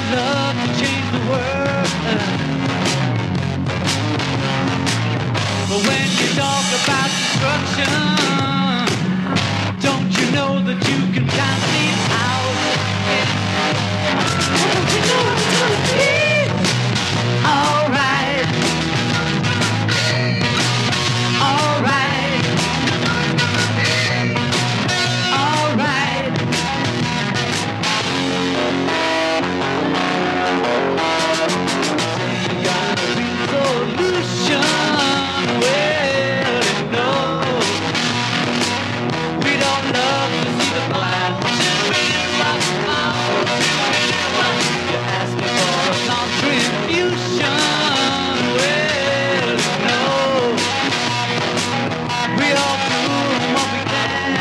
love to change the world. But when you talk about destruction, don't you know that you can count me out? Don't you know it's gonna be alright? Alright. Alright. You got a resolution. Well, you know, we don't love to see the glass. You ask me for a contribution. Well, you know, we all do what we can.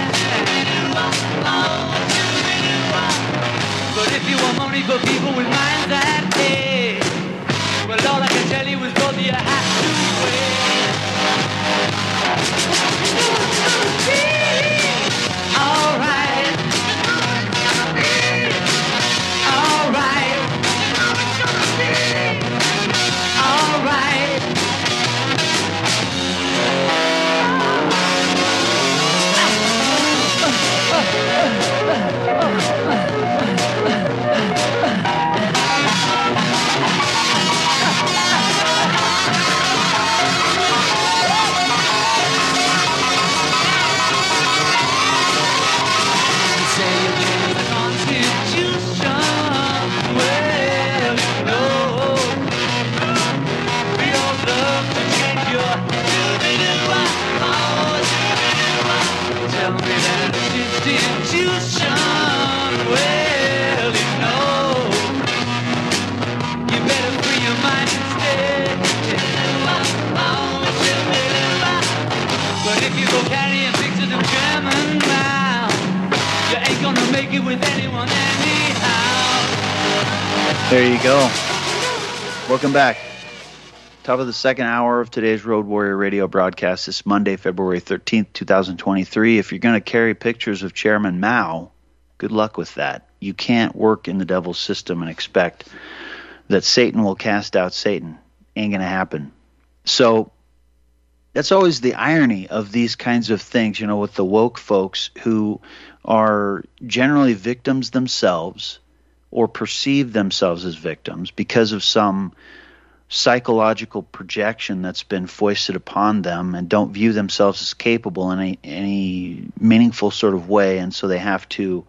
But if you want money for people with minds that day, well, all I can tell you is, brother, you have to wait. Alright. Alright. Alright. Say you change the Constitution. Well, you know, we all love to change your tell me that institution. Well, you know, you better free your mind instead. But if you go carrying pictures of German now, you ain't gonna make it with anyone anyhow. There you go. Welcome back. Top of the second hour of today's Road Warrior radio broadcast this Monday, February 13th, 2023. If you're going to carry pictures of Chairman Mao, good luck with that. You can't work in the devil's system and expect that Satan will cast out Satan. Ain't going to happen. So that's always the irony of these kinds of things, you know, with the woke folks who are generally victims themselves or perceive themselves as victims because of some psychological projection that's been foisted upon them, and don't view themselves as capable in any meaningful sort of way, and so they have to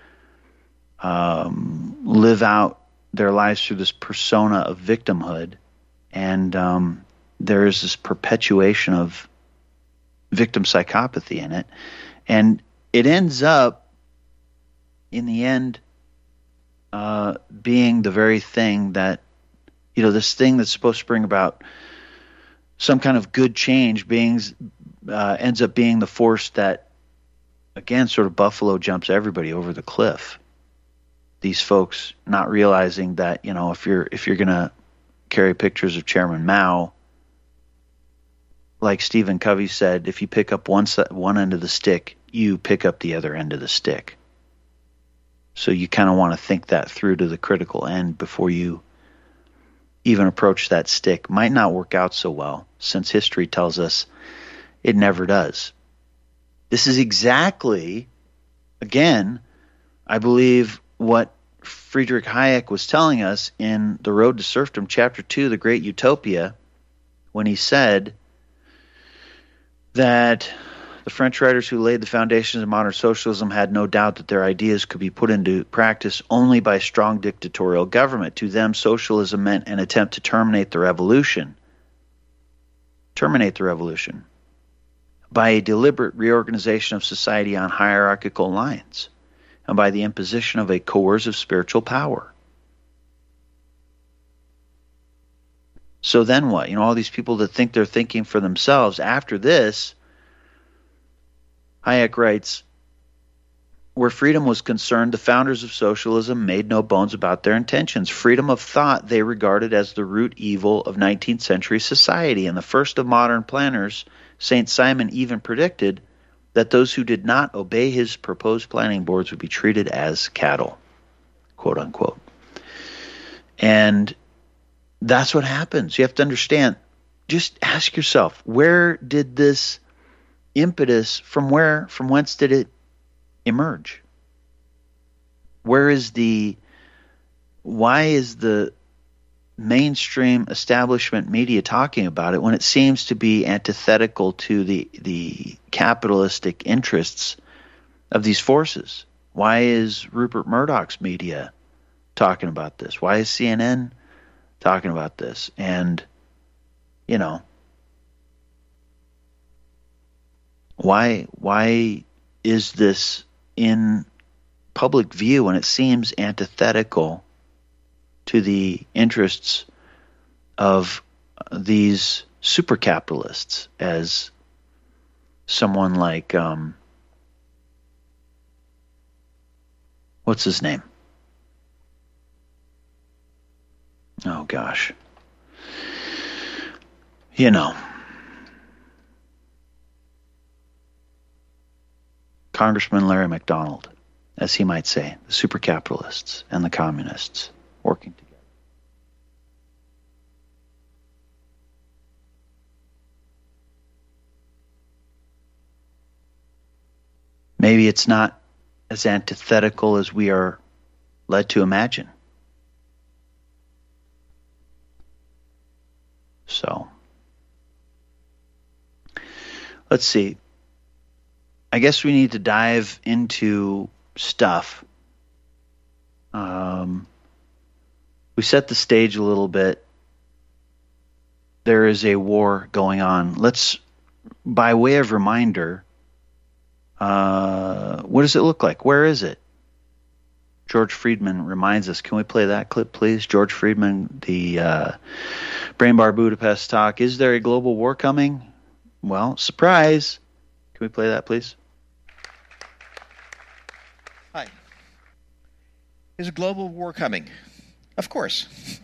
live out their lives through this persona of victimhood, and there is this perpetuation of victim psychopathy in it, and it ends up in the end being the very thing that, you know, this thing that's supposed to bring about some kind of good change ends up being the force that, again, sort of buffalo jumps everybody over the cliff. These folks not realizing that, you know, if you're going to carry pictures of Chairman Mao, like Stephen Covey said, if you pick up one end of the stick, you pick up the other end of the stick. So you kind of want to think that through to the critical end before you even approach that stick. Might not work out so well, since history tells us it never does. This is exactly, again, I believe, what Friedrich Hayek was telling us in The Road to Serfdom, Chapter 2, The Great Utopia, when he said that the French writers who laid the foundations of modern socialism had no doubt that their ideas could be put into practice only by strong dictatorial government. To them, socialism meant an attempt to terminate the revolution. By a deliberate reorganization of society on hierarchical lines, and by the imposition of a coercive spiritual power. So then what? You know, all these people that think they're thinking for themselves, after this, Hayek writes, where freedom was concerned, the founders of socialism made no bones about their intentions. Freedom of thought they regarded as the root evil of 19th century society, and the first of modern planners, St. Simon, even predicted that those who did not obey his proposed planning boards would be treated as cattle, quote unquote. And that's what happens. You have to understand. Just ask yourself, where did this impetus, from whence did it emerge? Why is the mainstream establishment media talking about it when it seems to be antithetical to the capitalistic interests of these forces? Why is Rupert Murdoch's media talking about this? Why is CNN talking about this? And, why is this in public view when it seems antithetical to the interests of these super capitalists, as someone like what's his name? Oh gosh. Congressman Larry McDonald, as he might say, the super capitalists and the communists working together. Maybe it's not as antithetical as we are led to imagine. So, let's see. I guess we need to dive into stuff. We set the stage a little bit. There is a war going on. Let's, by way of reminder, what does it look like? Where is it? George Friedman reminds us. Can we play that clip, please? George Friedman, the Brain Bar Budapest talk. Is there a global war coming? Well, surprise. Can we play that, please? Hi. Is a global war coming? Of course.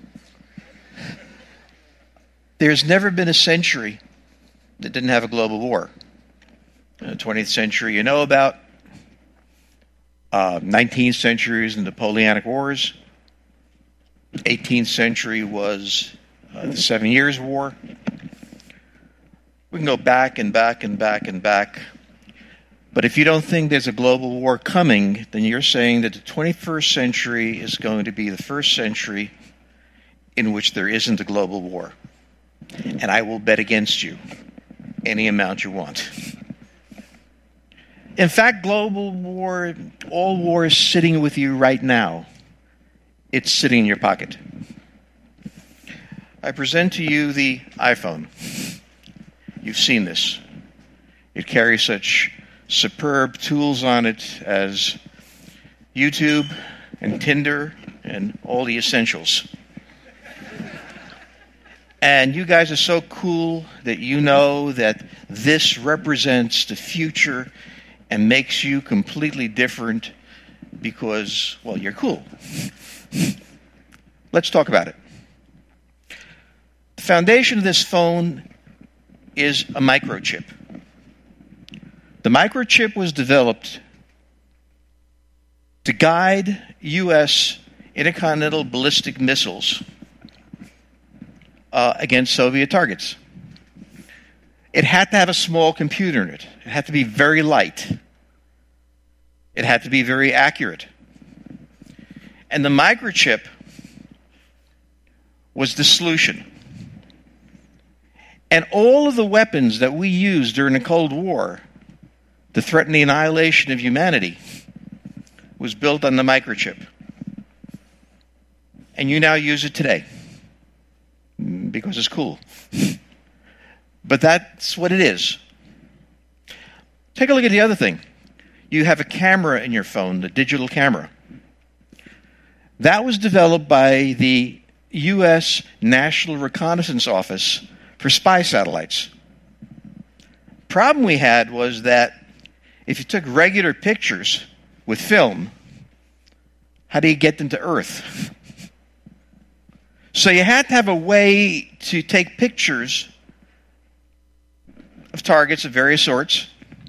There's never been a century that didn't have a global war. In the 20th century you know about. 19th century is the Napoleonic Wars. 18th century was the 7 Years' War. We can go back and back and back and back. But if you don't think there's a global war coming, then you're saying that the 21st century is going to be the first century in which there isn't a global war. And I will bet against you any amount you want. In fact, global war, all war is sitting with you right now. It's sitting in your pocket. I present to you the iPhone. You've seen this. It carries such superb tools on it as YouTube and Tinder and all the essentials. And you guys are so cool that you know that this represents the future and makes you completely different because, well, you're cool. Let's talk about it. The foundation of this phone is a microchip. The microchip was developed to guide U.S. intercontinental ballistic missiles against Soviet targets. It had to have a small computer in it. It had to be very light. It had to be very accurate. And the microchip was the solution. And all of the weapons that we used during the Cold War to threaten the annihilation of humanity was built on the microchip. And you now use it today because it's cool. But that's what it is. Take a look at the other thing. You have a camera in your phone, the digital camera. That was developed by the U.S. National Reconnaissance Office for spy satellites. Problem we had was that if you took regular pictures with film, how do you get them to Earth? So you had to have a way to take pictures of targets of various sorts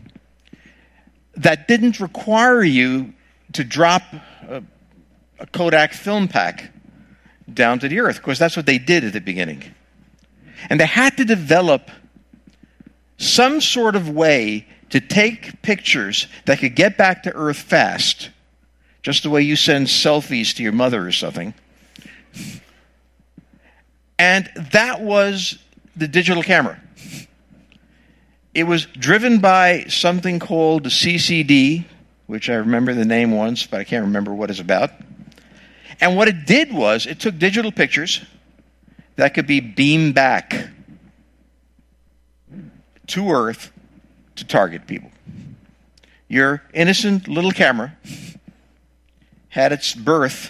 that didn't require you to drop a Kodak film pack down to the earth, because that's what they did at the beginning. And they had to develop some sort of way to take pictures that could get back to earth fast, just the way you send selfies to your mother or something. And that was the digital camera. It was driven by something called the CCD, which I remember the name once, but I can't remember what it's about. And what it did was it took digital pictures that could be beamed back to Earth to target people. Your innocent little camera had its birth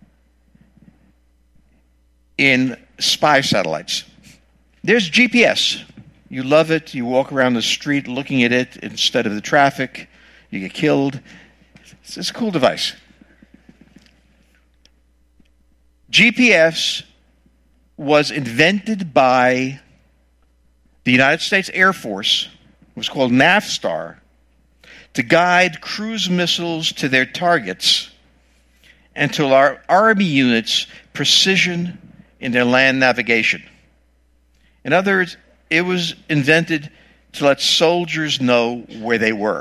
in spy satellites. There's GPS. You love it. You walk around the street looking at it instead of the traffic. You get killed. It's a cool device. GPS was invented by the United States Air Force. It was called NAVSTAR, to guide cruise missiles to their targets and to our Army units precision in their land navigation. In other words, it was invented to let soldiers know where they were.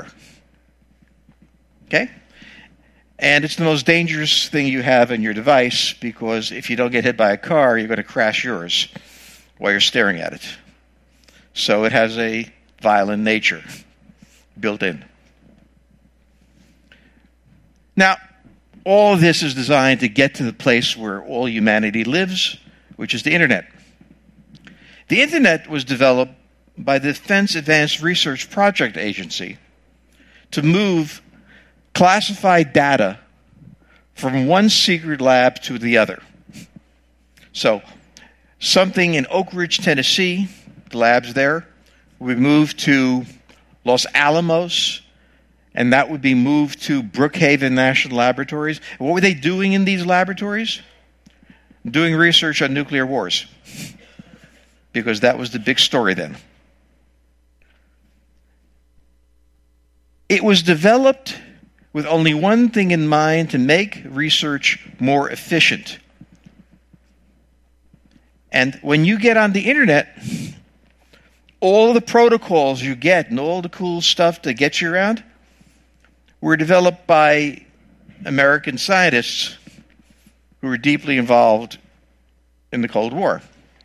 Okay? And it's the most dangerous thing you have in your device, because if you don't get hit by a car, you're going to crash yours while you're staring at it. So it has a violent nature built in. Now, all of this is designed to get to the place where all humanity lives, which is the Internet. The Internet was developed by the Defense Advanced Research Project Agency to move classified data from one secret lab to the other. So, something in Oak Ridge, Tennessee, the lab's there, would be moved to Los Alamos, and that would be moved to Brookhaven National Laboratories. And what were they doing in these laboratories? Doing research on nuclear wars, because that was the big story then. It was developed with only one thing in mind: to make research more efficient. And when you get on the Internet, all the protocols you get and all the cool stuff that gets you around were developed by American scientists who were deeply involved in the Cold War.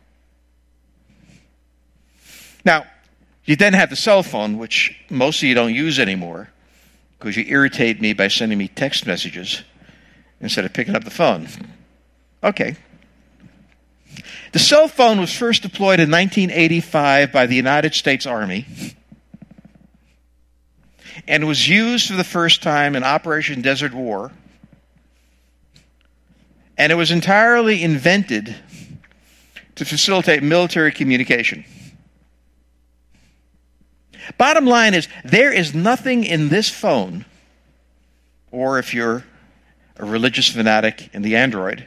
Now, you then have the cell phone, which most of you don't use anymore, because you irritate me by sending me text messages instead of picking up the phone. Okay. The cell phone was first deployed in 1985 by the United States Army, and was used for the first time in Operation Desert War. And it was entirely invented to facilitate military communication. Bottom line is, there is nothing in this phone, or if you're a religious fanatic in the Android,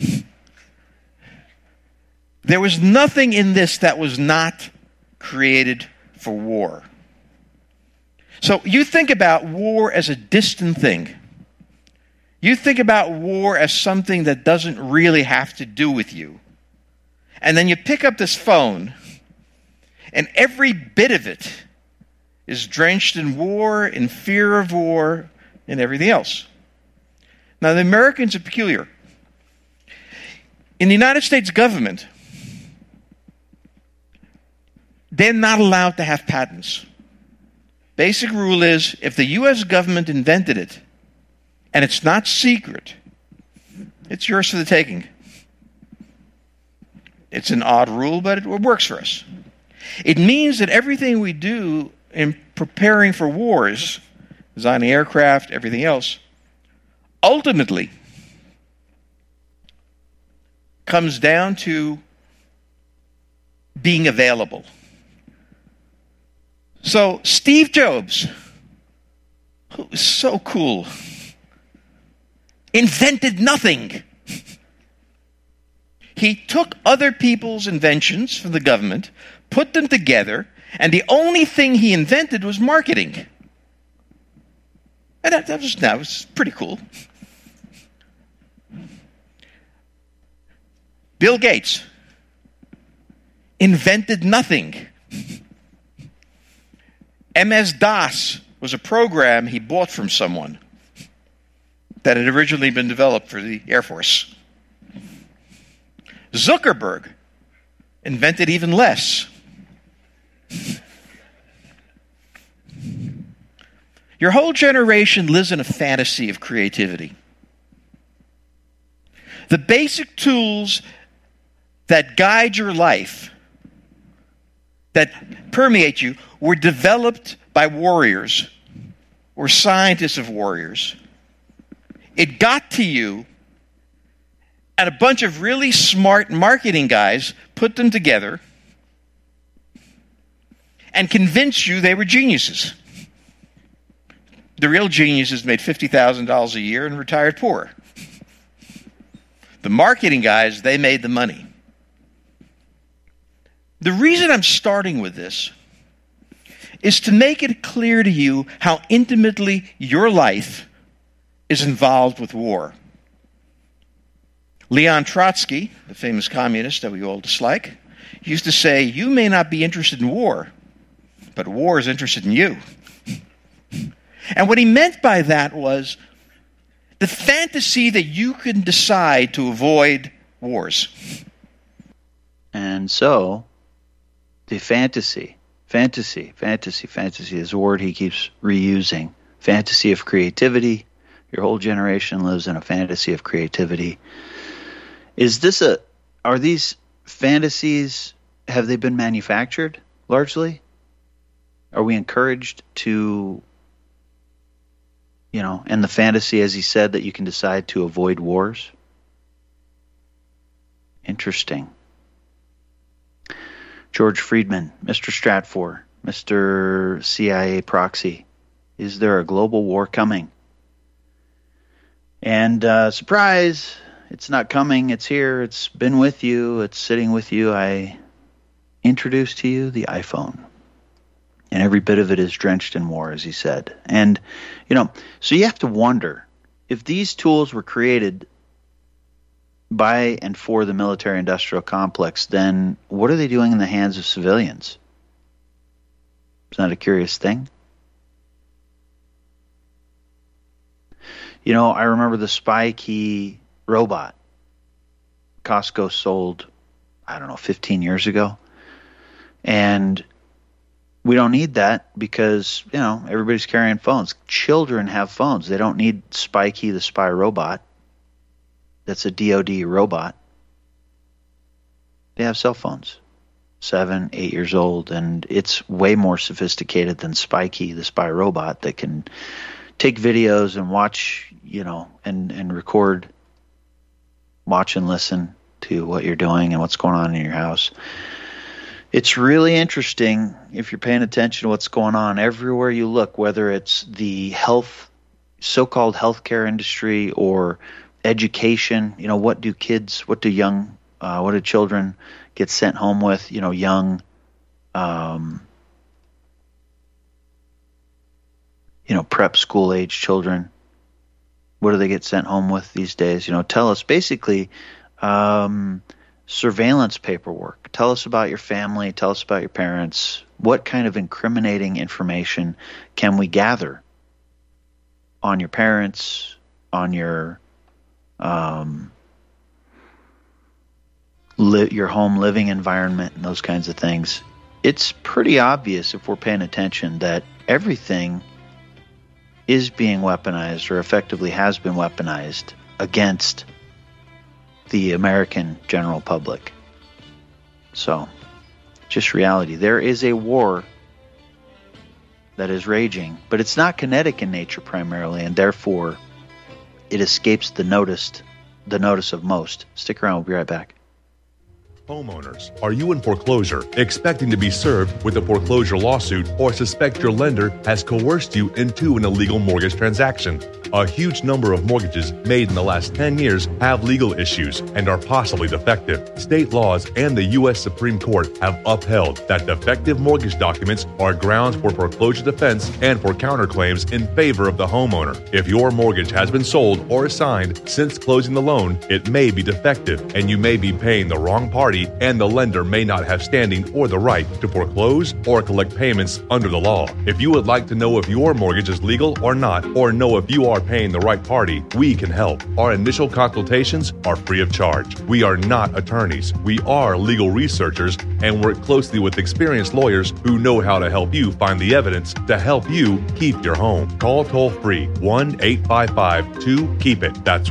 there was nothing in this that was not created for war. So you think about war as a distant thing. You think about war as something that doesn't really have to do with you. And then you pick up this phone, and every bit of it is drenched in war, in fear of war, and everything else. Now, the Americans are peculiar. In the United States government, they're not allowed to have patents. Basic rule is, if the U.S. government invented it, and it's not secret, it's yours for the taking. It's an odd rule, but it works for us. It means that everything we do in preparing for wars, designing aircraft, everything else, ultimately comes down to being available. So Steve Jobs, who is so cool, invented nothing. He took other people's inventions from the government, put them together, and the only thing he invented was marketing. And that was pretty cool. Bill Gates invented nothing. MS-DOS was a program he bought from someone that had originally been developed for the Air Force. Zuckerberg invented even less. Your whole generation lives in a fantasy of creativity. The basic tools that guide your life, that permeate you, were developed by warriors or scientists of warriors. It got to you, and a bunch of really smart marketing guys put them together and convinced you they were geniuses. The real geniuses made $50,000 a year and retired poor. The marketing guys, they made the money. The reason I'm starting with this is to make it clear to you how intimately your life is involved with war. Leon Trotsky, the famous communist that we all dislike, used to say, you may not be interested in war, but war is interested in you. And what he meant by that was the fantasy that you can decide to avoid wars. And so, the fantasy is a word he keeps reusing. Fantasy of creativity. Your whole generation lives in a fantasy of creativity. Are these fantasies, have they been manufactured largely? Are we encouraged to, and the fantasy, as he said, that you can decide to avoid wars? Interesting. George Friedman, Mr. Stratfor, Mr. CIA proxy. Is there a global war coming? And surprise, it's not coming. It's here. It's been with you. It's sitting with you. I introduced to you the iPhone. And every bit of it is drenched in war, as he said. And, so you have to wonder, if these tools were created by and for the military-industrial complex, then what are they doing in the hands of civilians? Isn't that a curious thing? I remember the spy key robot Costco sold, 15 years ago. And we don't need that because, everybody's carrying phones. Children have phones. They don't need Spikey the spy robot. That's a DoD robot. They have cell phones, 7, 8 years old, and it's way more sophisticated than Spikey the spy robot that can take videos and watch, and record, watch and listen to what you're doing and what's going on in your house. It's really interesting if you're paying attention to what's going on everywhere you look, whether it's the so-called healthcare industry or education. What do children get sent home with? Young, prep school age children. What do they get sent home with these days? Tell us basically surveillance paperwork. Tell us about your family. Tell us about your parents. What kind of incriminating information can we gather on your parents, on your your home living environment and those kinds of things? It's pretty obvious if we're paying attention that everything is being weaponized or effectively has been weaponized against the American general public. So, just reality. There is a war that is raging, but it's not kinetic in nature primarily, and therefore it escapes the notice of most. Stick around, we'll be right back. Homeowners, are you in foreclosure, expecting to be served with a foreclosure lawsuit, or suspect your lender has coerced you into an illegal mortgage transaction? A huge number of mortgages made in the last 10 years have legal issues and are possibly defective. State laws and the U.S. Supreme Court have upheld that defective mortgage documents are grounds for foreclosure defense and for counterclaims in favor of the homeowner. If your mortgage has been sold or assigned since closing the loan, it may be defective and you may be paying the wrong party, and the lender may not have standing or the right to foreclose or collect payments under the law. If you would like to know if your mortgage is legal or not, or know if you are paying the right party, we can help. Our initial consultations are free of charge. We are not attorneys. We are legal researchers and work closely with experienced lawyers who know how to help you find the evidence to help you keep your home. Call toll-free 1-855-2-KEEP-IT. That's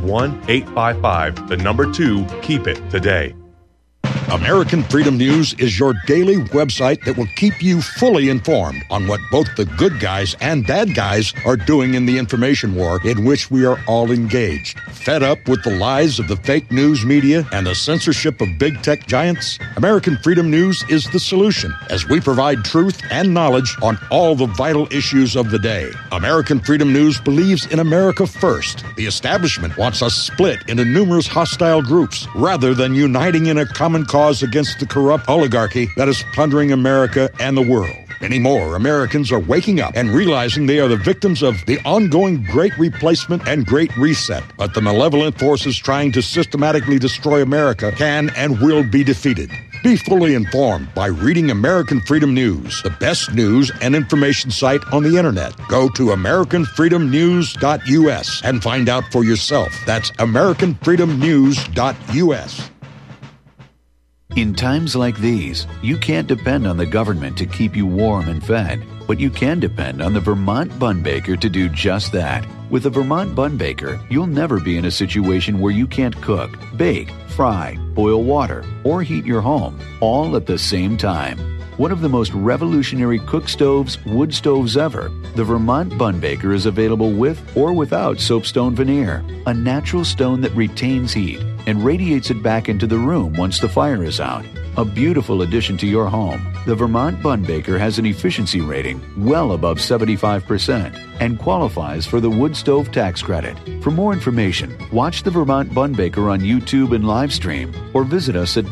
1-855-2-KEEP-IT today. American Freedom News is your daily website that will keep you fully informed on what both the good guys and bad guys are doing in the information war in which we are all engaged. Fed up with the lies of the fake news media and the censorship of big tech giants? American Freedom News is the solution, as we provide truth and knowledge on all the vital issues of the day. American Freedom News believes in America first. The establishment wants us split into numerous hostile groups rather than uniting in a common cause against the corrupt oligarchy that is plundering America and the world. Many more Americans are waking up and realizing they are the victims of the ongoing Great Replacement and Great Reset. But the malevolent forces trying to systematically destroy America can and will be defeated. Be fully informed by reading American Freedom News, the best news and information site on the internet. Go to AmericanFreedomNews.us and find out for yourself. That's AmericanFreedomNews.us. In times like these, you can't depend on the government to keep you warm and fed, but you can depend on the Vermont Bun Baker to do just that. With the Vermont Bun Baker, you'll never be in a situation where you can't cook, bake, fry, boil water, or heat your home, all at the same time. One of the most revolutionary cook stoves, wood stoves ever, the Vermont Bun Baker is available with or without soapstone veneer, a natural stone that retains heat and radiates it back into the room once the fire is out. A beautiful addition to your home, the Vermont Bun Baker has an efficiency rating well above 75% and qualifies for the wood stove tax credit. For more information, watch the Vermont Bun Baker on YouTube and live stream, or visit us at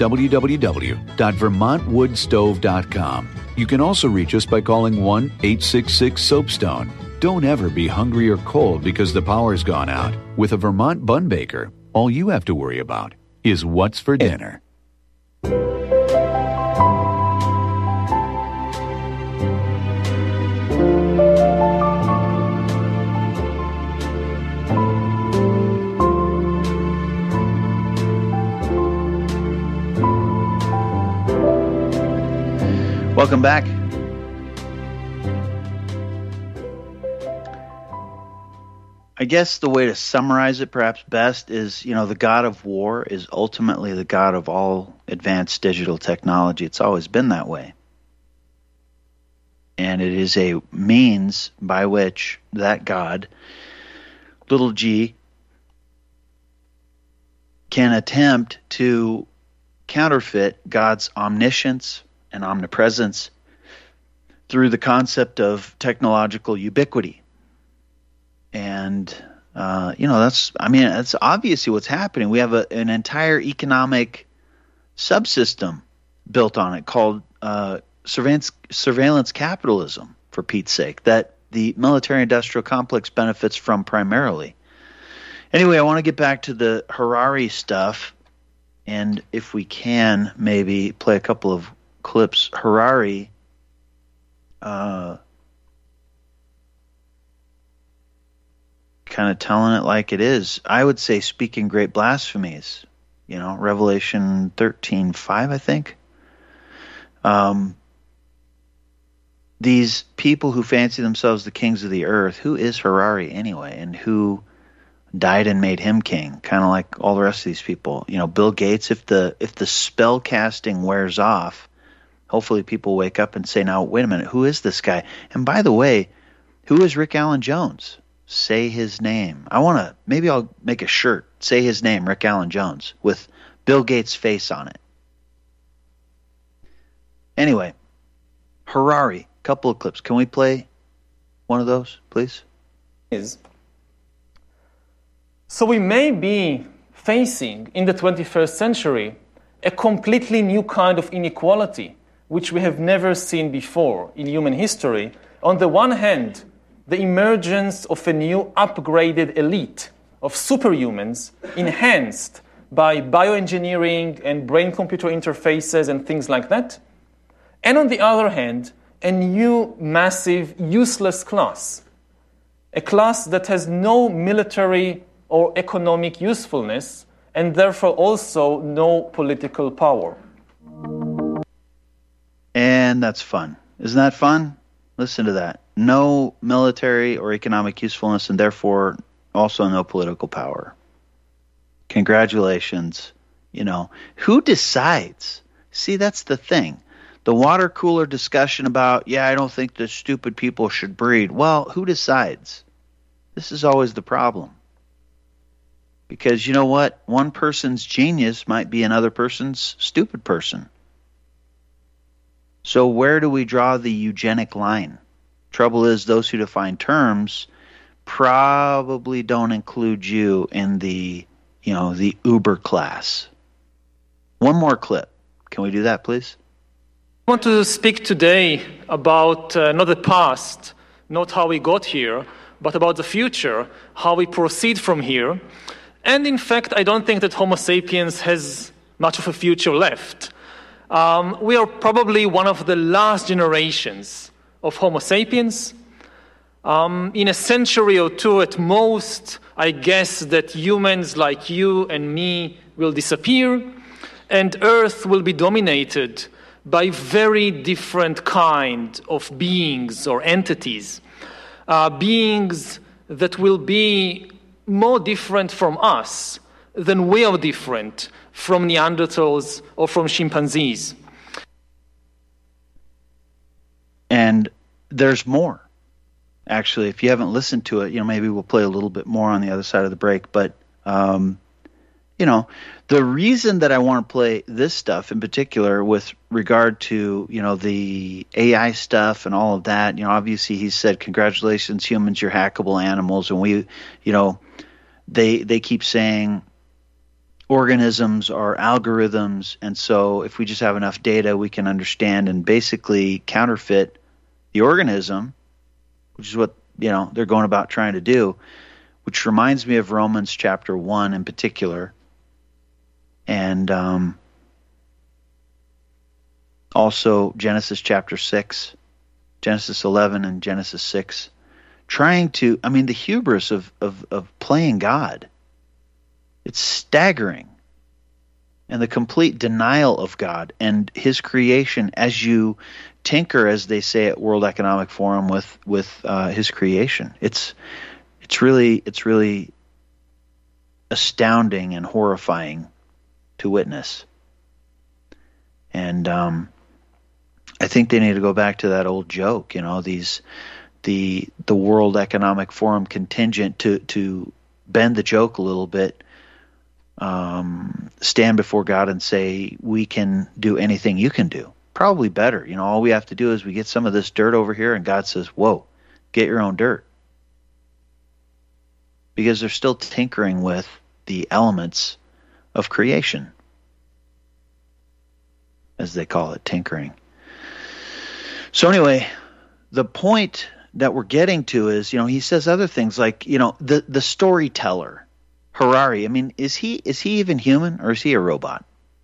www.vermontwoodstove.com. You can also reach us by calling 1-866-SOAPSTONE. Don't ever be hungry or cold because the power's gone out. With a Vermont Bun Baker, all you have to worry about is what's for dinner. Welcome back. I guess the way to summarize it perhaps best is, the God of war is ultimately the God of all advanced digital technology. It's always been that way. And it is a means by which that God, little g, can attempt to counterfeit God's omniscience and omnipresence through the concept of technological ubiquity. And, that's obviously what's happening. We have an entire economic subsystem built on it called surveillance capitalism, for Pete's sake, that the military-industrial complex benefits from primarily. Anyway, I want to get back to the Harari stuff, and if we can, maybe play a couple of clips. Harari kind of telling it like it is. I would say speaking great blasphemies. Revelation 13:5, I think. These people who fancy themselves the kings of the earth, who is Harari anyway, and who died and made him king? Kind of like all the rest of these people. Bill Gates, if the spell casting wears off, hopefully people wake up and say, now, wait a minute, who is this guy? And by the way, who is Rick Allen Jones? Say his name. Maybe I'll make a shirt, say his name, Rick Allen Jones, with Bill Gates' face on it. Anyway, Harari, couple of clips. Can we play one of those, please? So we may be facing, in the 21st century, a completely new kind of inequality, which we have never seen before in human history. On the one hand, the emergence of a new upgraded elite of superhumans enhanced by bioengineering and brain-computer interfaces and things like that. And on the other hand, a new, massive, useless class. A class that has no military or economic usefulness, and therefore also no political power. And that's fun. Isn't that fun? Listen to that. No military or economic usefulness, and therefore also no political power. Congratulations. You know, who decides? See, that's the thing. The water cooler discussion about, I don't think the stupid people should breed. Well, who decides? This is always the problem. Because you know what? One person's genius might be another person's stupid person. So where do we draw the eugenic line? Trouble is, those who define terms probably don't include you in the Uber class. One more clip. Can we do that, please? I want to speak today about not the past, not how we got here, but about the future, how we proceed from here. And in fact, I don't think that Homo sapiens has much of a future left. We are probably one of the last generations of Homo sapiens. In a century or two at most, I guess that humans like you and me will disappear, and Earth will be dominated by very different kind of beings or entities. Beings that will be more different from us than we are different from Neanderthals or from chimpanzees. And there's more. Actually, if you haven't listened to it, maybe we'll play a little bit more on the other side of the break. But, the reason that I want to play this stuff in particular with regard to, the AI stuff and all of that, obviously he said, congratulations, humans, you're hackable animals. And we, they keep saying organisms are algorithms. And so if we just have enough data, we can understand and basically counterfeit the organism, which is what, they're going about trying to do, which reminds me of Romans chapter 1 in particular. And also Genesis chapter 6, Genesis 11 and Genesis 6, the hubris of playing God. It's staggering. And the complete denial of God and his creation as you tinker, as they say at World Economic Forum, with his creation. It's really astounding and horrifying to witness. And I think they need to go back to that old joke, the World Economic Forum contingent to bend the joke a little bit, stand before God and say, we can do anything you can do. Probably better. All we have to do is we get some of this dirt over here, and God says, whoa, get your own dirt. Because they're still tinkering with the elements of creation, as they call it, tinkering. So anyway, the point that we're getting to is, he says other things like, the storyteller, Harari. Is he even human, or is he a robot?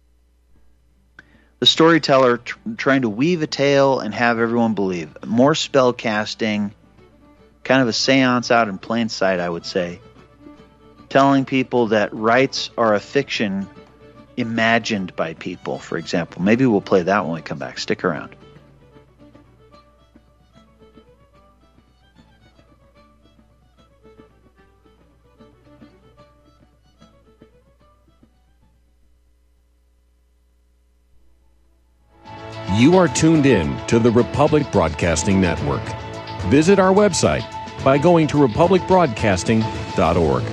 The storyteller trying to weave a tale and have everyone believe. More spell casting, kind of a seance out in plain sight, I would say. Telling people that rights are a fiction imagined by people, for example. Maybe we'll play that when we come back. Stick around. You are tuned in to the Republic Broadcasting Network. Visit our website by going to republicbroadcasting.org.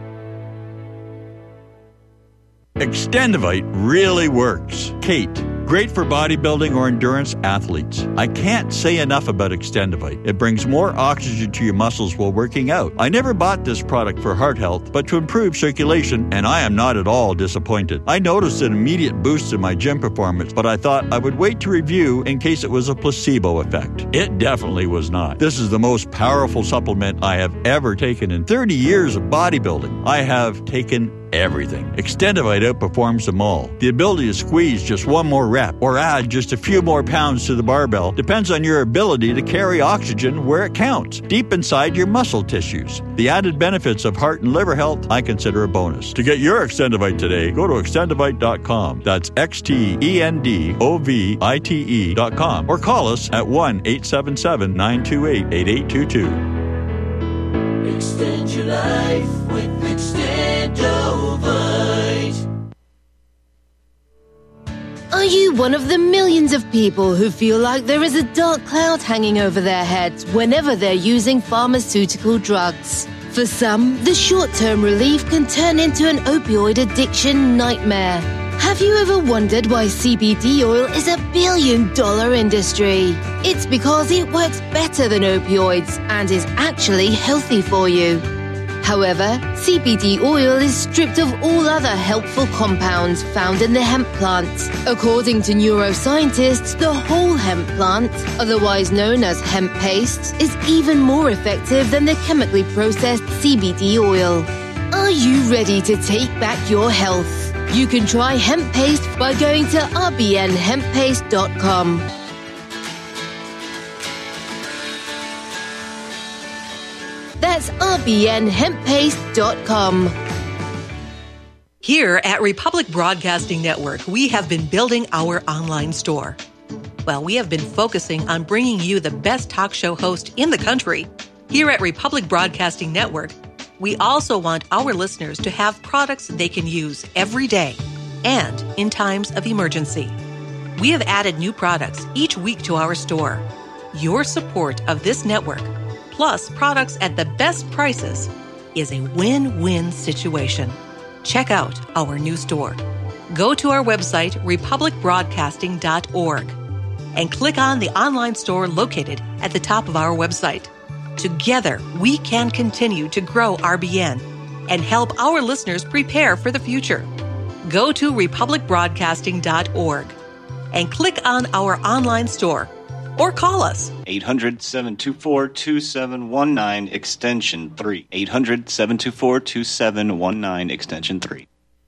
Extendivite really works. Kate, great for bodybuilding or endurance athletes. I can't say enough about Extendivite. It brings more oxygen to your muscles while working out. I never bought this product for heart health, but to improve circulation, and I am not at all disappointed. I noticed an immediate boost in my gym performance, but I thought I would wait to review in case it was a placebo effect. It definitely was not. This is the most powerful supplement I have ever taken in 30 years of bodybuilding. I have taken everything. Extendivite outperforms them all. The ability to squeeze just one more rep or add just a few more pounds to the barbell depends on your ability to carry oxygen where it counts, deep inside your muscle tissues. The added benefits of heart and liver health I consider a bonus. To get your Extendivite today, go to extendivite.com. That's XTENDOVITE.com or call us at 1-877-928-8822. Extend your life with Extendovite. Are you one of the millions of people who feel like there is a dark cloud hanging over their heads whenever they're using pharmaceutical drugs? For some, the short-term relief can turn into an opioid addiction nightmare. Have you ever wondered why CBD oil is a billion-dollar industry? It's because it works better than opioids and is actually healthy for you. However, CBD oil is stripped of all other helpful compounds found in the hemp plant. According to neuroscientists, the whole hemp plant, otherwise known as hemp paste, is even more effective than the chemically processed CBD oil. Are you ready to take back your health? You can try hemp paste by going to rbnhemppaste.com. That's rbnhemppaste.com. Here at Republic Broadcasting Network, we have been building our online store. Well, we have been focusing on bringing you the best talk show host in the country. Here at Republic Broadcasting Network, we also want our listeners to have products they can use every day and in times of emergency. We have added new products each week to our store. Your support of this network, plus products at the best prices, is a win-win situation. Check out our new store. Go to our website, republicbroadcasting.org, and click on the online store located at the top of our website. Together, we can continue to grow RBN and help our listeners prepare for the future. Go to republicbroadcasting.org and click on our online store or call us. 800-724-2719, extension 3. 800-724-2719, extension 3.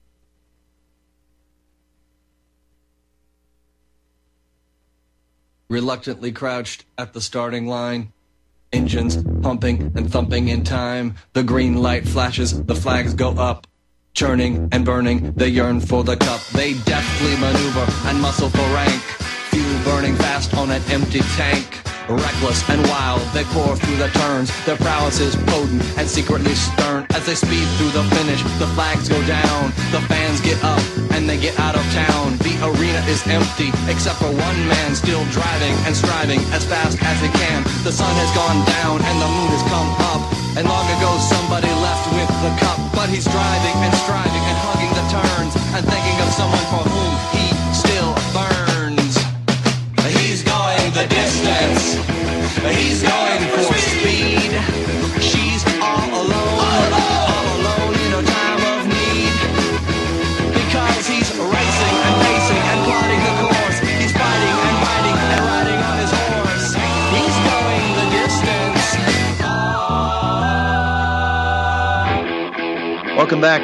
Reluctantly crouched at the starting line. Engines pumping and thumping in time. The green light flashes, the flags go up. Churning and burning, they yearn for the cup. They deftly maneuver and muscle for rank. Fuel burning fast on an empty tank. Reckless and wild, they pour through the turns. Their prowess is potent and secretly stern. As they speed through the finish, the flags go down. The fans get up and they get out of town. The arena is empty, except for one man still driving and striving as fast as he can. The sun has gone down and the moon has come up. And long ago somebody left with the cup. But he's driving and striving and hugging the turns and thinking of someone for whom he still burns. He's going the distance. He's going for speed. She's all alone in a time of need. Because he's racing and pacing and plotting the course. He's fighting and fighting and riding on his horse. He's going the distance. Welcome back.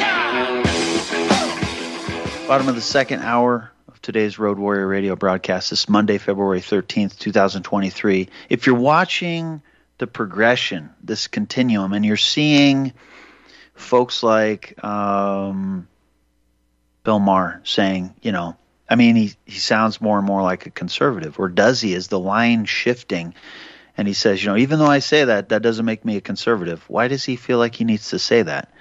Bottom of the second hour of today's Road Warrior Radio broadcast. This Monday, February 13th, 2023. If you're watching the progression, this continuum, and you're seeing folks like Bill Maher saying, he sounds more and more like a conservative, or does he? Is the line shifting? And he says, even though I say that, that doesn't make me a conservative. Why does he feel like he needs to say that?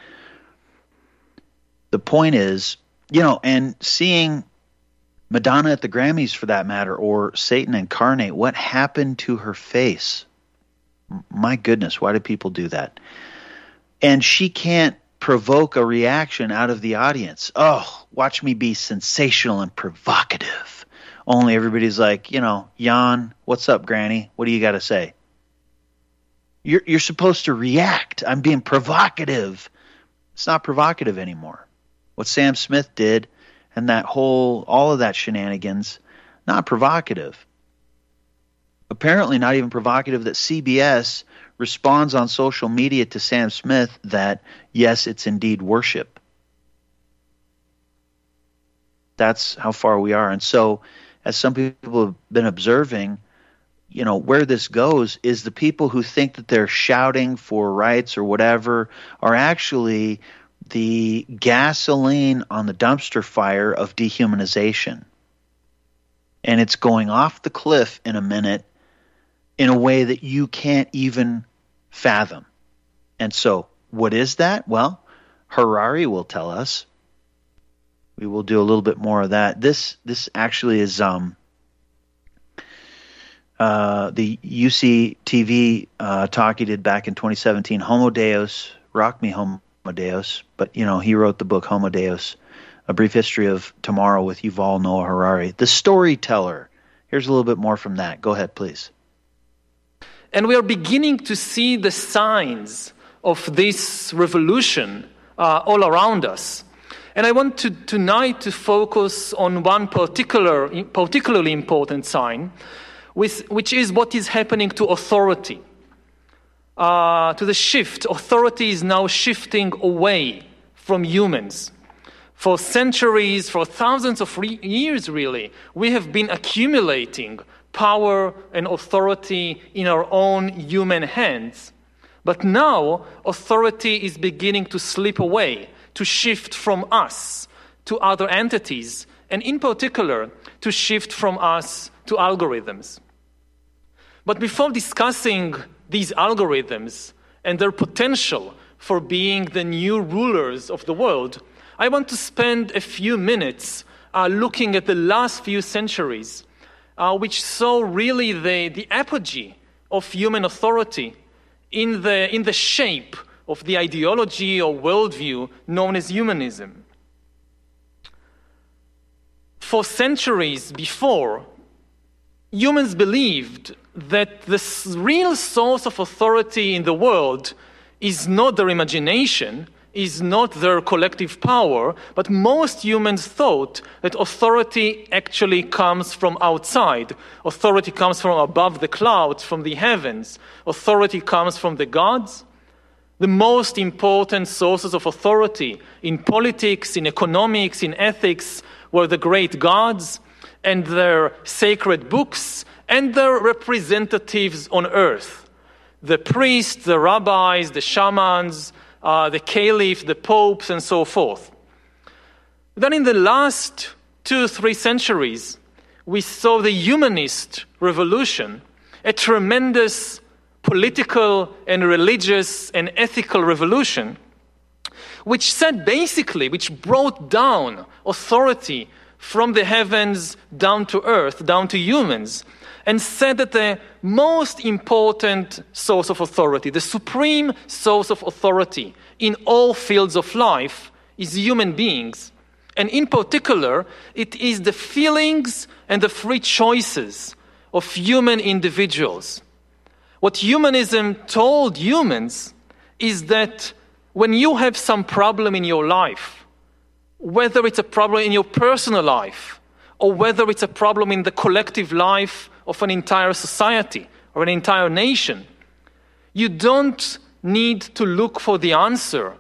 The point is, and seeing Madonna at the Grammys for that matter, or Satan incarnate, what happened to her face? My goodness, why do people do that? And she can't provoke a reaction out of the audience. Oh, watch me be sensational and provocative. Only everybody's like, Jan, what's up, Granny? What do you got to say? You're supposed to react. I'm being provocative. It's not provocative anymore. What Sam Smith did and all of that shenanigans, not provocative. Apparently not even provocative that CBS responds on social media to Sam Smith that, yes, it's indeed worship. That's how far we are. And so, as some people have been observing, where this goes is the people who think that they're shouting for rights or whatever are actually the gasoline on the dumpster fire of dehumanization. And it's going off the cliff in a minute in a way that you can't even fathom. And so, what is that? Well, Harari will tell us. We will do a little bit more of that. This actually is the UCTV talk he did back in 2017, Homo Deus, Rock Me Homo Deus. But, he wrote the book Homo Deus, A Brief History of Tomorrow with Yuval Noah Harari. The Storyteller. Here's a little bit more from that. Go ahead, please. And we are beginning to see the signs of this revolution all around us. And I want tonight to focus on one particularly important sign, which is what is happening to authority, to the shift. Authority is now shifting away from humans. For centuries, for thousands of years really, we have been accumulating power and authority in our own human hands. But now, authority is beginning to slip away, to shift from us to other entities, and in particular, to shift from us to algorithms. But before discussing these algorithms and their potential for being the new rulers of the world, I want to spend a few minutes looking at the last few centuries, which saw really the apogee of human authority in the shape of the ideology or worldview known as humanism. For centuries before, humans believed that the real source of authority in the world is not their imagination, is not their collective power, but most humans thought that authority actually comes from outside. Authority comes from above the clouds, from the heavens. Authority comes from the gods. The most important sources of authority in politics, in economics, in ethics were the great gods and their sacred books and their representatives on earth. The priests, the rabbis, the shamans, the caliph, the popes, and so forth. Then in the last 2-3 centuries, we saw the humanist revolution, a tremendous political and religious and ethical revolution, which brought down authority from the heavens down to earth, down to humans, and said that the most important source of authority, the supreme source of authority in all fields of life is human beings. And in particular, it is the feelings and the free choices of human individuals. What humanism told humans is that when you have some problem in your life, whether it's a problem in your personal life or whether it's a problem in the collective life of an entire society or an entire nation, you don't need to look for the answer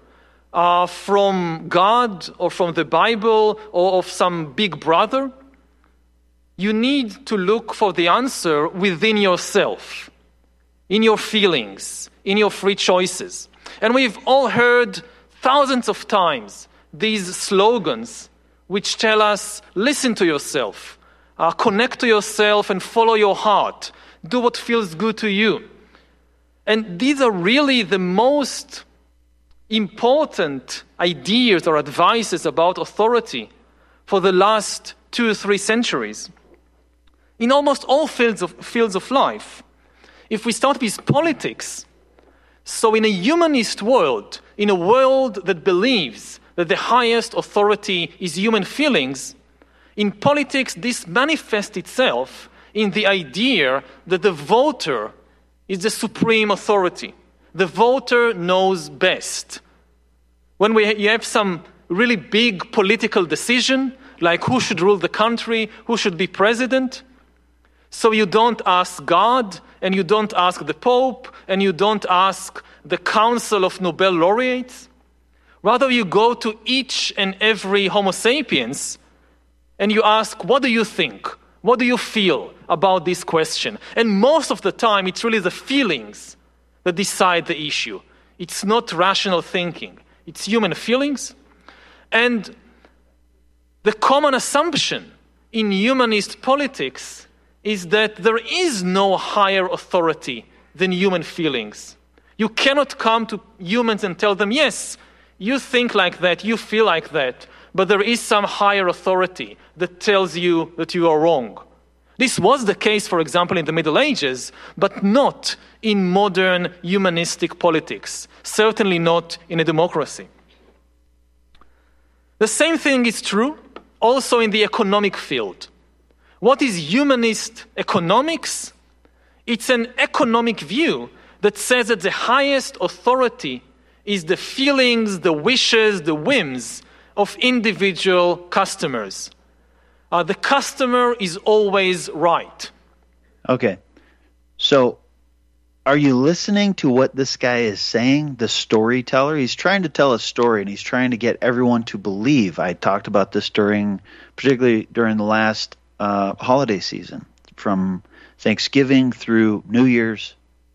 from God or from the Bible or of some big brother. You need to look for the answer within yourself, in your feelings, in your free choices. And we've all heard thousands of times these slogans which tell us, listen to yourself, connect to yourself and follow your heart. Do what feels good to you. And these are really the most important ideas or advices about authority for the last 2-3 centuries. In almost all fields of life. If we start with politics, so in a humanist world, in a world that believes that the highest authority is human feelings, In politics, this manifests itself in the idea that the voter is the supreme authority. The voter knows best. When you have some really big political decision, like who should rule the country, who should be president, so you don't ask God, and you don't ask the Pope, and you don't ask the Council of Nobel laureates. Rather, you go to each and every Homo sapiens, and you ask, what do you think? What do you feel about this question? And most of the time, it's really the feelings that decide the issue. It's not rational thinking. It's human feelings. And the common assumption in humanist politics is that there is no higher authority than human feelings. You cannot come to humans and tell them, yes, you think like that, you feel like that, but there is some higher authority that tells you that you are wrong. This was the case, for example, in the Middle Ages, but not in modern humanistic politics, certainly not in a democracy. The same thing is true also in the economic field. What is humanist economics? It's an economic view that says that the highest authority is the feelings, the wishes, the whims of individual customers. The customer is always right. Okay. So are you listening to what this guy is saying, the storyteller? He's trying to tell a story, and he's trying to get everyone to believe. I talked about this particularly during the last holiday season, from Thanksgiving through New Year's.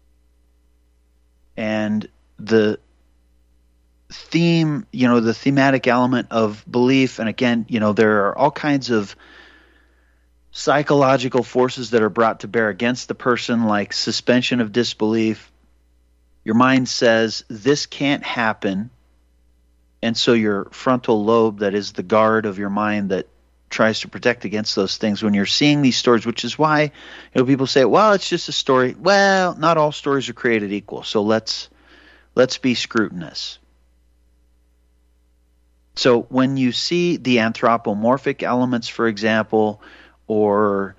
And the theme, the thematic element of belief, and again, there are all kinds of psychological forces that are brought to bear against the person, like suspension of disbelief. Your mind says, this can't happen, and so your frontal lobe, that is the guard of your mind that tries to protect against those things. When you're seeing these stories, which is why people say, well, it's just a story. Well, not all stories are created equal, so let's be scrutinous. So when you see the anthropomorphic elements, for example, or,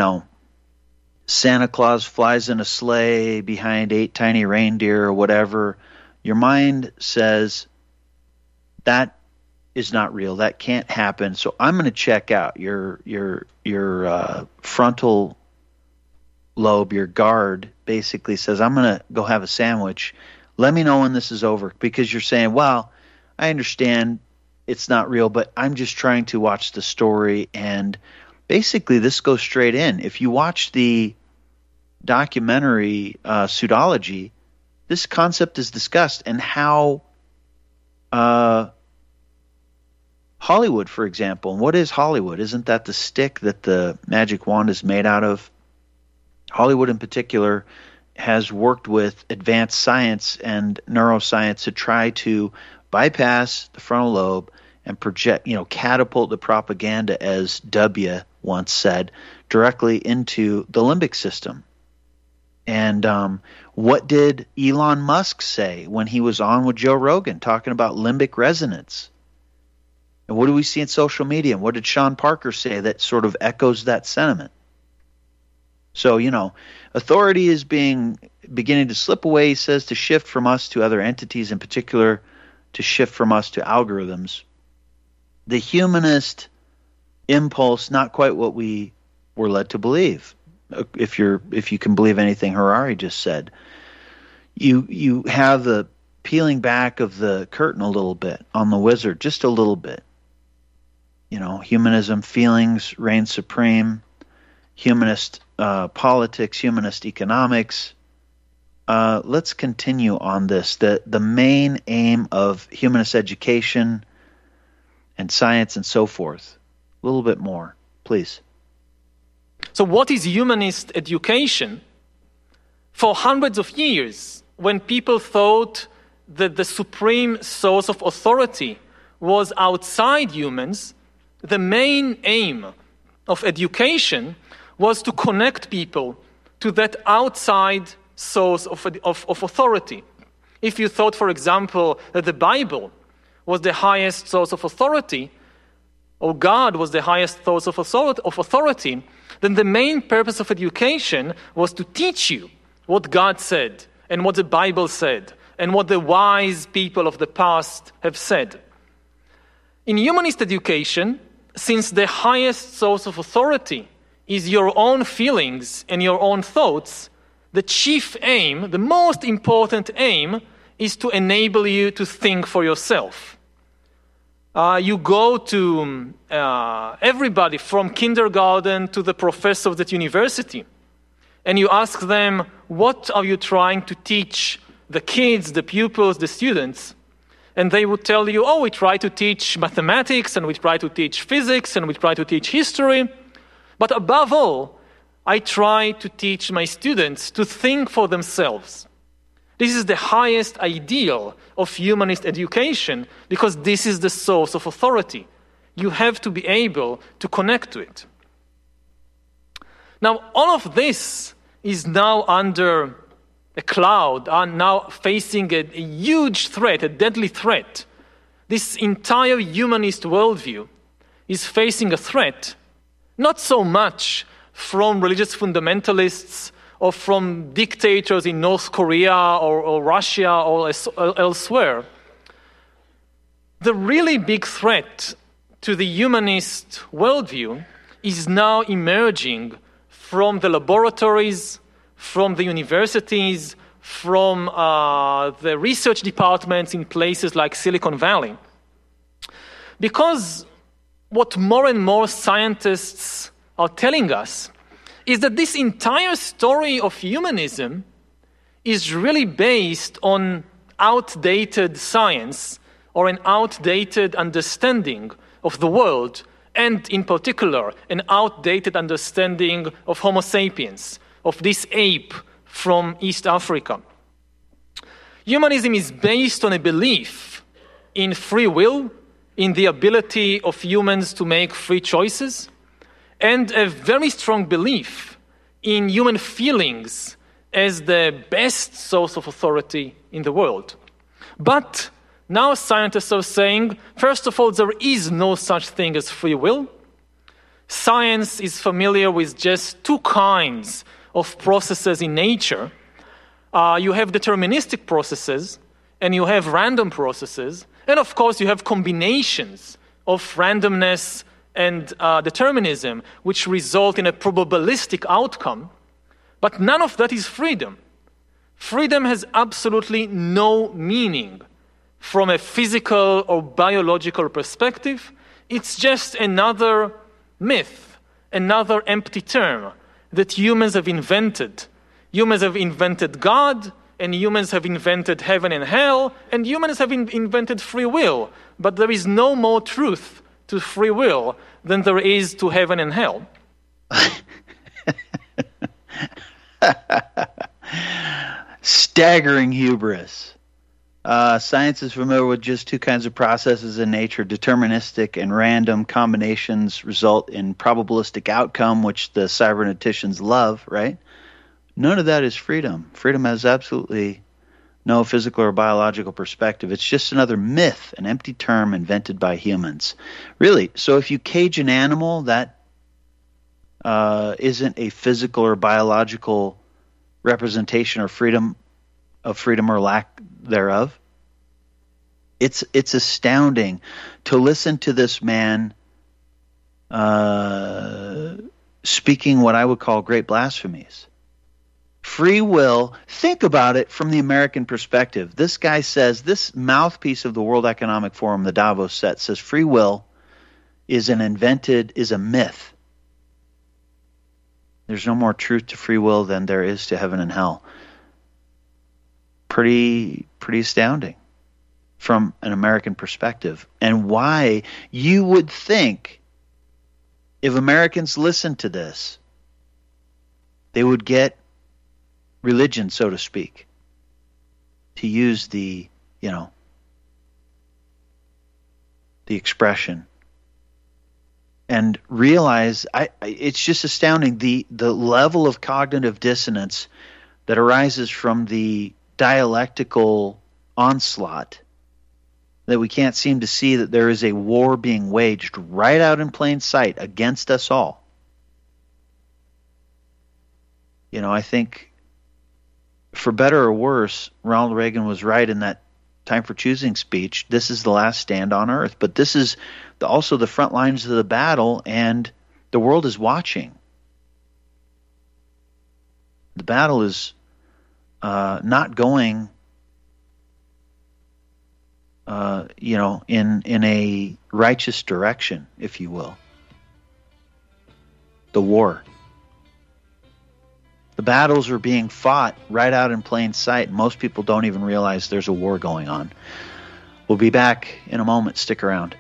Santa Claus flies in a sleigh behind 8 tiny reindeer or whatever, your mind says, that is not real. That can't happen. So I'm going to check out. Your frontal lobe, your guard, basically says, I'm going to go have a sandwich. Let me know when this is over, because you're saying, well, I understand it's not real, but I'm just trying to watch the story. And basically this goes straight in. If you watch the documentary Pseudology, this concept is discussed, and how Hollywood, for example. And what is Hollywood? Isn't that the stick that the magic wand is made out of? Hollywood in particular has worked with advanced science and neuroscience to try to bypass the frontal lobe and project, catapult the propaganda, as W once said, directly into the limbic system. And what did Elon Musk say when he was on with Joe Rogan talking about limbic resonance? And what do we see in social media? And what did Sean Parker say that sort of echoes that sentiment? So, authority is beginning to slip away, he says, to shift from us to other entities, in particular to shift from us to algorithms. The humanist impulse, not quite what we were led to believe. If you can believe anything Harari just said, you have the peeling back of the curtain a little bit on the wizard, just a little bit. Humanism, feelings reign supreme. Humanist politics, humanist economics. Let's continue on this. The main aim of humanist education and science and so forth. A little bit more, please. So what is humanist education? For hundreds of years, when people thought that the supreme source of authority was outside humans, the main aim of education was to connect people to that outside source of authority. If you thought, for example, that the Bible was the highest source of authority, or God was the highest source of authority, then the main purpose of education was to teach you what God said and what the Bible said and what the wise people of the past have said. In humanist education, since the highest source of authority is your own feelings and your own thoughts, the chief aim, the most important aim, is to enable you to think for yourself. You go to everybody from kindergarten to the professors at university, and you ask them, what are you trying to teach the kids, the pupils, the students? And they would tell you, we try to teach mathematics, and we try to teach physics, and we try to teach history. But above all, I try to teach my students to think for themselves. This is the highest ideal of humanist education because this is the source of authority. You have to be able to connect to it. Now, all of this is now under a cloud, are now facing a huge threat, a deadly threat. This entire humanist worldview is facing a threat, not so much from religious fundamentalists or from dictators in North Korea or Russia or elsewhere. The really big threat to the humanist worldview is now emerging from the laboratories, from the universities, from the research departments in places like Silicon Valley. Because what more and more scientists are telling us is that this entire story of humanism is really based on outdated science or an outdated understanding of the world, and in particular, an outdated understanding of Homo sapiens, of this ape from East Africa. Humanism is based on a belief in free will, in the ability of humans to make free choices, and a very strong belief in human feelings as the best source of authority in the world. But now scientists are saying, first of all, there is no such thing as free will. Science is familiar with just two kinds of processes in nature. You have deterministic processes, and you have random processes, and of course you have combinations of randomness and determinism, which result in a probabilistic outcome. But none of that is freedom. Freedom has absolutely no meaning from a physical or biological perspective. It's just another myth, another empty term that humans have invented. Humans have invented God, and humans have invented heaven and hell, and humans have invented free will. But there is no more truth to free will than there is to heaven and hell. Staggering hubris. Science is familiar with just two kinds of processes in nature. Deterministic and random combinations result in probabilistic outcome, which the cyberneticians love, right? None of that is freedom. Freedom has absolutely no physical or biological perspective. It's just another myth, an empty term invented by humans. Really, so if you cage an animal, that isn't a physical or biological representation or freedom or lack thereof. It's astounding to listen to this man speaking what I would call great blasphemies. Free will, think about it from the American perspective. This guy says, this mouthpiece of the World Economic Forum, the Davos set, says free will is a myth. There's no more truth to free will than there is to heaven and hell. Pretty astounding from an American perspective. And why you would think if Americans listened to this, they would get religion, so to speak, to use the expression, and realize it's just astounding the level of cognitive dissonance that arises from the dialectical onslaught that we can't seem to see that there is a war being waged right out in plain sight against us all. You know, I think, for better or worse, Ronald Reagan was right in that Time for Choosing speech. This is the last stand on earth. But this is also the front lines of the battle, and the world is watching. The battle is not going, in a righteous direction, if you will. The war. The battles are being fought right out in plain sight. Most people don't even realize there's a war going on. We'll be back in a moment. Stick around.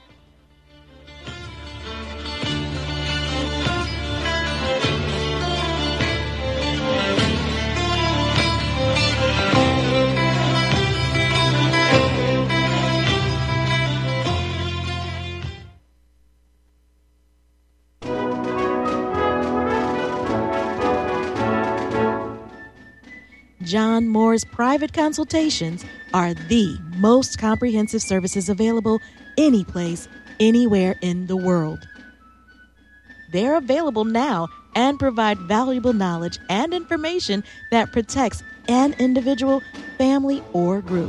John Moore's private consultations are the most comprehensive services available any place, anywhere in the world. They're available now and provide valuable knowledge and information that protects an individual, family, or group.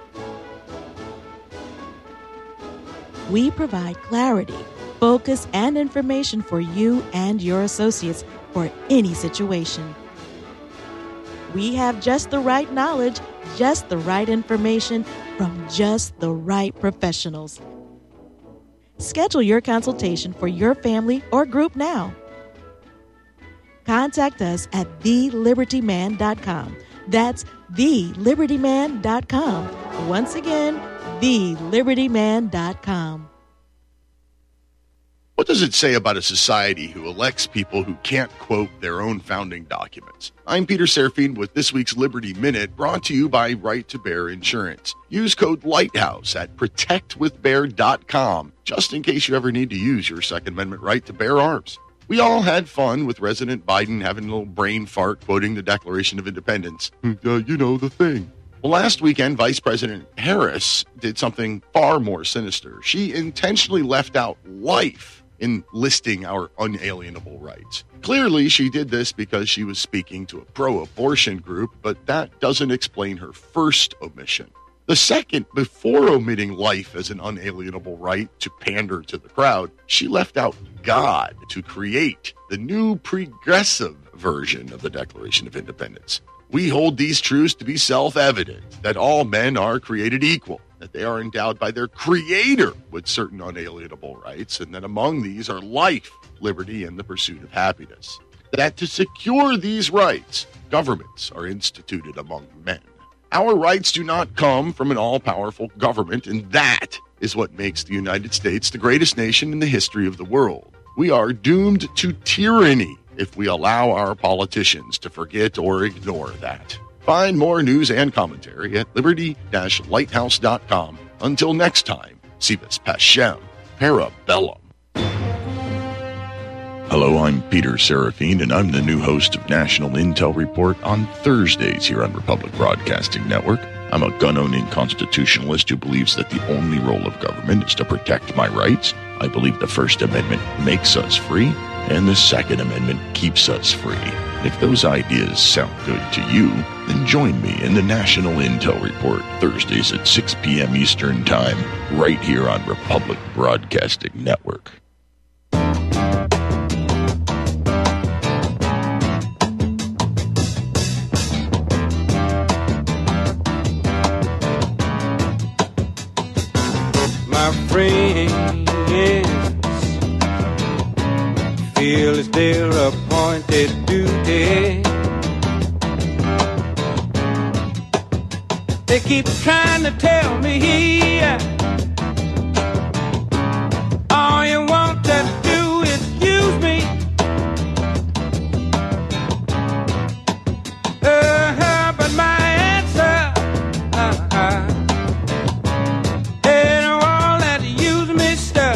We provide clarity, focus, and information for you and your associates for any situation. We have just the right knowledge, just the right information from just the right professionals. Schedule your consultation for your family or group now. Contact us at thelibertyman.com. That's thelibertyman.com. Once again, thelibertyman.com. What does it say about a society who elects people who can't quote their own founding documents? I'm Peter Serafine with this week's Liberty Minute, brought to you by Right to Bear Insurance. Use code LIGHTHOUSE at protectwithbear.com, just in case you ever need to use your Second Amendment right to bear arms. We all had fun with President Biden having a little brain fart quoting the Declaration of Independence. The thing. Well, last weekend, Vice President Harris did something far more sinister. She intentionally left out life in listing our unalienable rights. Clearly, she did this because she was speaking to a pro-abortion group, but that doesn't explain her first omission. The second, before omitting life as an unalienable right to pander to the crowd, she left out God to create the new progressive version of the Declaration of Independence. We hold these truths to be self-evident, that all men are created equal, that they are endowed by their Creator with certain unalienable rights, and that among these are life, liberty, and the pursuit of happiness. That to secure these rights, governments are instituted among men. Our rights do not come from an all-powerful government, and that is what makes the United States the greatest nation in the history of the world. We are doomed to tyranny if we allow our politicians to forget or ignore that. Find more news and commentary at liberty-lighthouse.com. Until next time, Sivas Pacem, Parabellum. Hello, I'm Peter Serafine, and I'm the new host of National Intel Report on Thursdays here on Republic Broadcasting Network. I'm a gun-owning constitutionalist who believes that the only role of government is to protect my rights. I believe the First Amendment makes us free, and the Second Amendment keeps us free. If those ideas sound good to you, then join me in the National Intel Report Thursdays at 6 p.m. Eastern Time, right here on Republic Broadcasting Network. My friends feel it's their appointed duty. They keep trying to tell me all you want to do is use me. But my answer ain't all that use me stuff.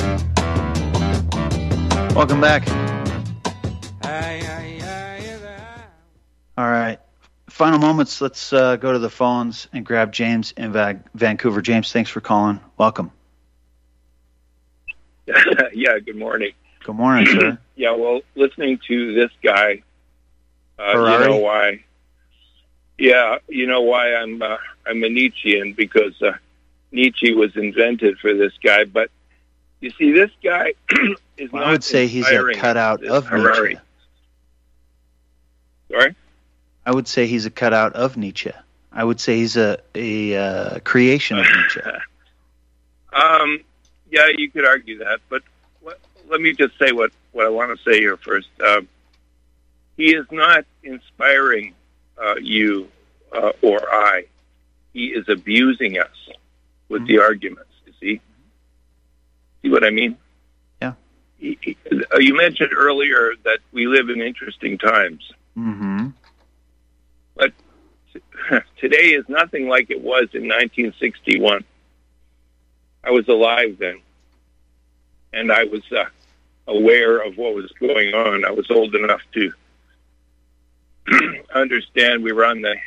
Welcome back. All right. final moments, let's go to the phones and grab James in Vancouver. James, thanks for calling. Welcome. Yeah, good morning. Good morning, sir. Yeah, well, listening to this guy, you know why? Yeah, you know why I'm a Nietzschean, because Nietzsche was invented for this guy. But you see, this guy is not. I would say he's a cutout of Harari. Nietzsche. Sorry? I would say he's a cutout of Nietzsche. I would say he's a creation of Nietzsche. Yeah, you could argue that, but let me just say what I want to say here first. He is not inspiring you or I. He is abusing us with the arguments, you see? See what I mean? Yeah. You mentioned earlier that we live in interesting times. Mm-hmm. But today is nothing like it was in 1961. I was alive then, and I was aware of what was going on. I was old enough to understand we were on the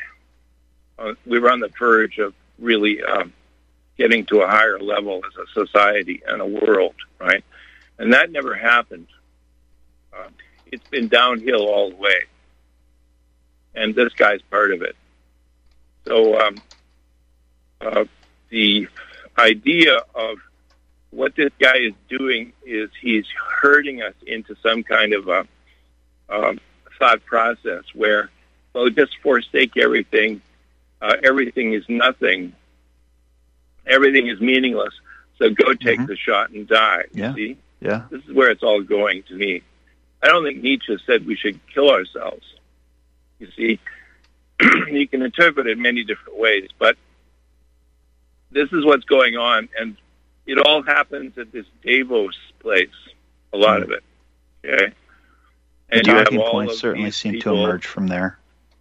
verge of really getting to a higher level as a society and a world, right? And that never happened. It's been downhill all the way, and this guy's part of it. So the idea of what this guy is doing is he's herding us into some kind of a thought process where, well, just forsake everything. Everything is nothing. Everything is meaningless. So go take the shot and die. Yeah. See? Yeah. This is where it's all going to me. I don't think Nietzsche said we should kill ourselves. You see, you can interpret it many different ways, but this is what's going on, and it all happens at this Davos place, a lot of it. Okay? And The you have talking all points of certainly these seem to people. emerge from there.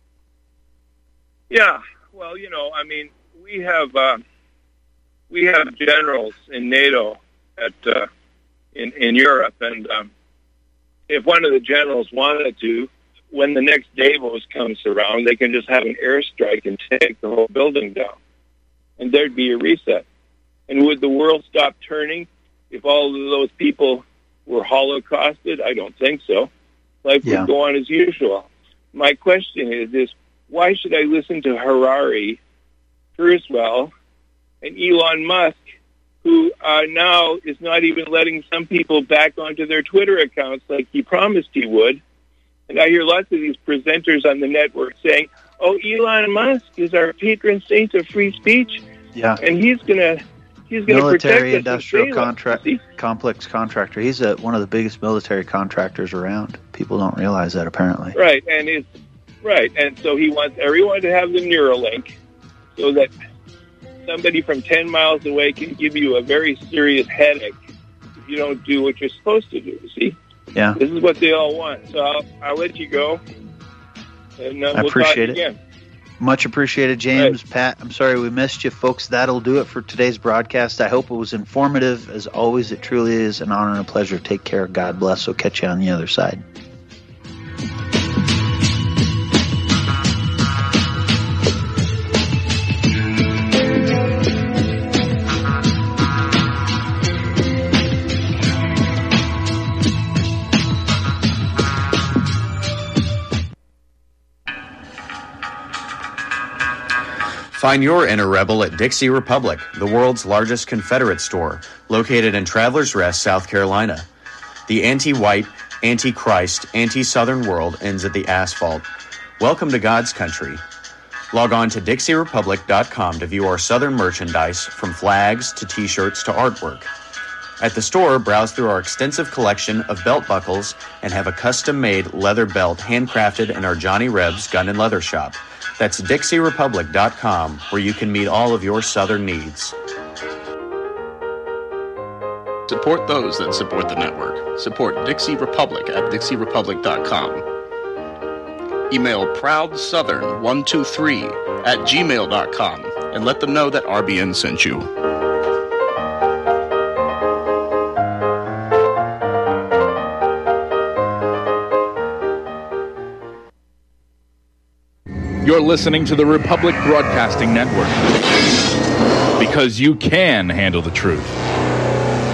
Yeah, well, I mean, we have generals in NATO in Europe, and if one of the generals wanted to, when the next Davos comes around, they can just have an airstrike and take the whole building down, and there'd be a reset. And would the world stop turning if all of those people were holocausted? I don't think so. Life would go on as usual. My question is why should I listen to Harari, Kurzweil, and Elon Musk, who now is not even letting some people back onto their Twitter accounts like he promised he would? And I hear lots of these presenters on the network saying, oh, Elon Musk is our patron saint of free speech. Yeah. And he's going to military protect us industrial complex contractor. He's one of the biggest military contractors around. People don't realize that, apparently. Right, and so he wants everyone to have the Neuralink so that somebody from 10 miles away can give you a very serious headache if you don't do what you're supposed to do, you see? Yeah. This is what they all want. So I'll let you go, and I we'll appreciate talk it. again. Much appreciated, James. Right. Pat, I'm sorry we missed you, folks. That'll do it for today's broadcast. I hope it was informative. As always, it truly is an honor and a pleasure. Take care. God bless. We'll catch you on the other side. Find your inner rebel at Dixie Republic, the world's largest Confederate store, located in Travelers Rest, South Carolina. The anti-white, anti-Christ, anti-Southern world ends at the asphalt. Welcome to God's country. Log on to DixieRepublic.com to view our Southern merchandise, from flags to T-shirts to artwork. At the store, browse through our extensive collection of belt buckles and have a custom-made leather belt handcrafted in our Johnny Rebs Gun and Leather Shop. That's DixieRepublic.com, where you can meet all of your Southern needs. Support those that support the network. Support Dixie Republic at DixieRepublic.com. Email ProudSouthern123@gmail.com and let them know that RBN sent you. You're listening to the Republic Broadcasting Network. Because you can handle the truth.